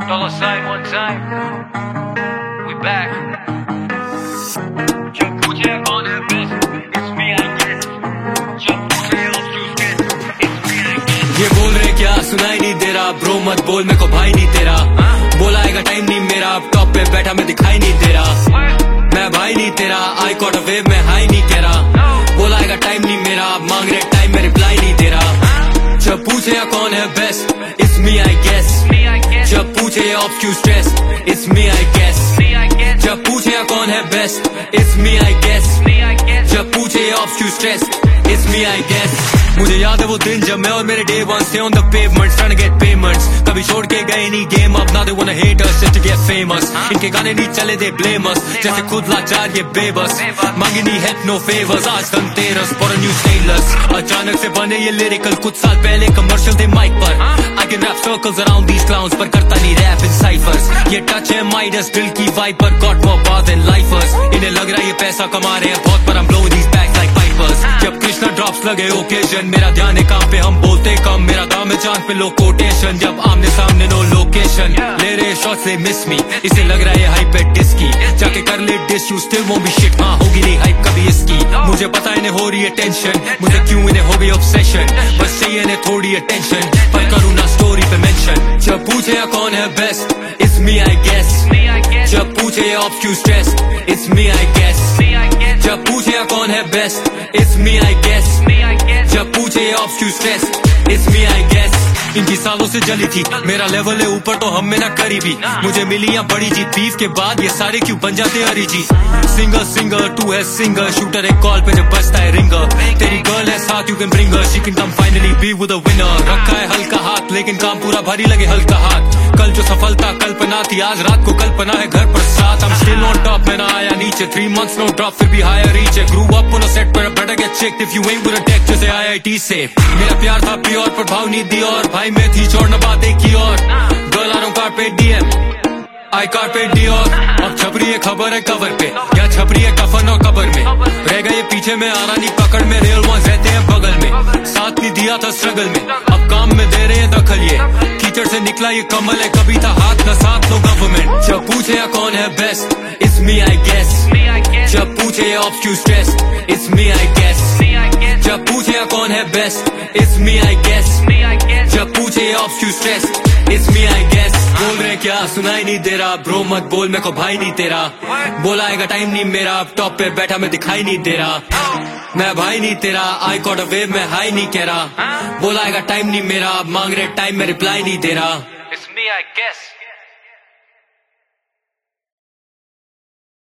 Dollar sign one time. We back. जब पूछे कौन है best, it's me I guess. जब पूछे excuse me, it's me I guess. ये बोल रहे क्या सुनाई नहीं दे रहा, ब्रो मत बोल मेरे को भाई नहीं तेरा। बोलाएगा टाइम नहीं मेरा, अब टॉप पे बैठा मैं दिखाई नहीं दे रहा। मैं भाई नहीं तेरा, आई कॉट अ वेव में हाई नहीं कह रहा। बोलाएगा टाइम नहीं मेरा, मांग रहे टाइम में रिप्लाई नहीं दे रहा। जब पूछे या कौन है best, it's me I guess. जब पूछे ऑफ क्यों stress, it's me I guess. जब पूछे या कौन है best, it's me I guess. जब पूछे ऑफ क्यों stress, it's me I guess. मुझे याद है वो दिन जब मैं और मेरे डे वंस थे on the pavements trying to get payments। कभी छोड़ के गए नहीं गेम, अब now they wanna hate us just to get famous। इनके गाने नहीं चले they blame us, जैसे खुद लाचार ये बेबस। मांगी नहीं help no favors, आज Dhanteras for a new stainless। अचानक से बने ये lyrical, कुछ साल पहले कमर्शियल थे माइक पर। I can rap circles around these clowns, पर करता नहीं rap in ciphers। ये टच है माइडस दिल की वाइब पर, got more bar than lifers। इन्हें लग रहा है ये पैसा कमा रहे हैं बहुत, पर I'm blowing these bags like pipers। जब कृष्णा ड्रॉप्स लगे ओकेजन, मेरा ध्यान है काम पे हम बोलते कम। मेरा दाम है चांद पे लो कोटेशन, जब आमने सामने नो लोकेशन। ले रहे शॉट्स they miss me, इसे लग रहा है हाइप है डिस्की। जाके कर ले diss you still won't be shit, हाँ होगी नहीं हाइप कभी इसकी। मुझे पता इन्हें हो रही है टेंशन, मुझे क्यों इन्हें हो गई ऑब्सेशन। बस चाहिए इन्हें थोड़ी अटेंशन, पर करूँ ना स्टोरी पे मेंशन। जब पूछे या कौन है best, it's me I guess. जब पूछे ऑफ क्यों stress, it's me I guess. जब पूछे या कौन है best, it's me I guess. जब पूछे ऑफ क्यों stress, it's me I guess. इनकी सालों से जली थी, मेरा लेवल है ऊपर तो हम में ना करीबी। मुझे मिली या बड़ी जीत, बीफ के बाद ये सारे क्यों बन जाते अरिजीत। सिंगर सिंगर तू है सिंगर, शूटर एक कॉल पे जब बजता है रिंगर। तेरी गर्ल है साथ, you can bring her, she can come finally be with a winner. रखा है हल्का हाथ, लेकिन काम पूरा भारी लगे हल्का हाथ। कल जो सफलता कल्पना थी, आज रात को कल्पना है घर पर साथ। I'm still on top, मैं ना आया नीचे, 3 months no drop, फिर भी higher reach है। Grew up on a set पर better get checked if you ain't with a tech, जैसे IIT से। मेरा प्यार था प्योर पर भाव नहीं दी, और भाई में थी छोड़ना बात एक ही और। गर्ल आ रहा कार्पेट DM, आई कार्पेट डियोर। अब छपरी है खबर है कवर पे, या छपरी है कफन और कबर में। रह गए पीछे में आना नहीं पकड़ में, रियल वंस रहते हैं बगल में। साथ नहीं दिया था स्ट्रगल में, अब काम में दे रहे हैं दखल ये। कीचड़ से निकला ये कमल है, कभी था हाथ न साथ नो गवर्नमेंट। जब पूछे या कौन है best, it's me I guess. जब पूछे ऑफ क्यों stress, it's me I guess. जब पूछे या कौन है best, it's me I guess. जब पूछे ऑफ क्यों stress, it's me I guess. बोल रहे क्या सुनाई नहीं दे रहा, ब्रो मत बोल मेरे को भाई नहीं तेरा। बोलाएगा टाइम नहीं मेरा, अब टॉप पे बैठा मैं दिखाई नहीं दे रहा। मैं भाई नहीं तेरा, आई कॉट अ वेव में हाई नहीं कह रहा। बोलाएगा टाइम नहीं मेरा, अब मांग रहे टाइम में रिप्लाई नहीं दे रहा। It's me I guess.